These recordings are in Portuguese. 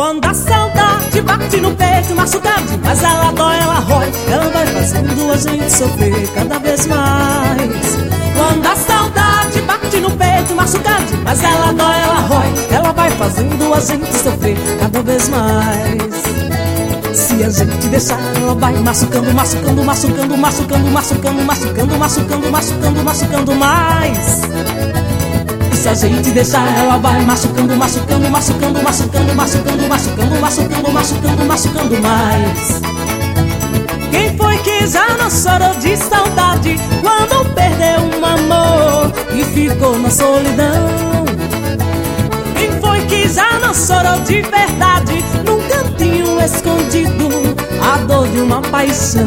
Quando a saudade bate no peito, machuca demais, ela dói, ela rói, ela vai fazendo a gente sofrer cada vez mais. Quando a saudade bate no peito, machuca demais, ela dói, ela rói, ela vai fazendo a gente sofrer cada vez mais. Se a gente deixar, ela vai machucando, machucando, machucando, machucando, machucando, machucando, machucando, machucando, machucando mais. E se a gente deixar, ela vai machucando, machucando, machucando, machucando, machucando, machucando, machucando, machucando, machucando mais. Quem foi que já não chorou de saudade quando perdeu um amor e ficou na solidão? Quem foi que já não chorou de verdade num cantinho escondido a dor de uma paixão?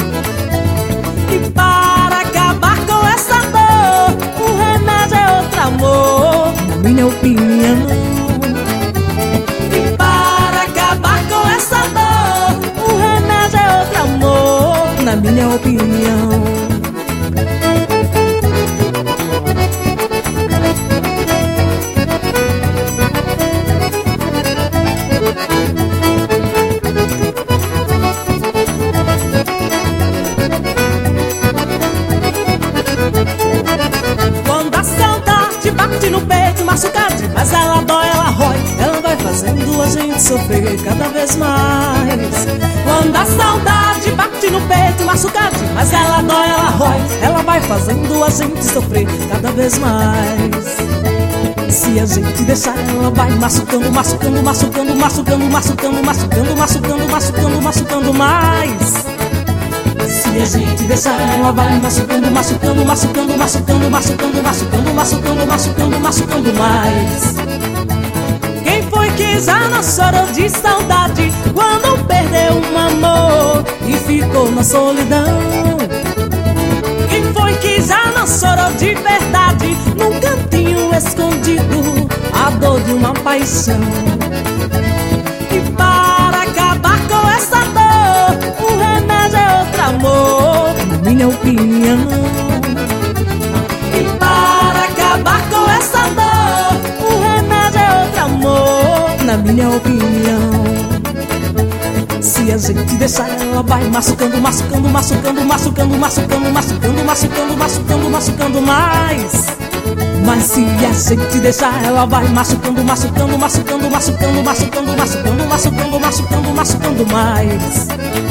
E para acabar com essa dor, o remédio é outro amor, na minha opinião. E para acabar com essa dor, o remédio é outro amor, na minha opinião. Quando a saudade bate no peito, machuca demais, ela dói, ela rói, ela vai fazendo a gente sofrer cada vez mais. Quando a saudade bate no peito, machuca demais, ela dói, ela rói, ela vai fazendo a gente sofrer cada vez mais. Se a gente deixar, ela vai machucando, machucando, machucando, machucando, machucando, machucando, machucando, machucando, machucando mais. Se a gente deixar, ela vai machucando, machucando, machucando, machucando, machucando, machucando, machucando, machucando, machucando mais. Quem foi que já não chorou de saudade quando perdeu um amor e ficou na solidão? Quem foi que já não chorou de verdade num cantinho escondido a dor de uma paixão? E para acabar com essa dor, o remédio é outro amor, na minha opinião. E para acabar com essa dor, o remédio é outro amor, na minha opinião. Se a gente deixar, ela vai machucando, machucando, machucando, machucando, machucando, machucando, machucando, machucando, machucando mais. Mas se a gente deixar, ela vai machucando, machucando, machucando, machucando, machucando, machucando, machucando, machucando, machucando mais.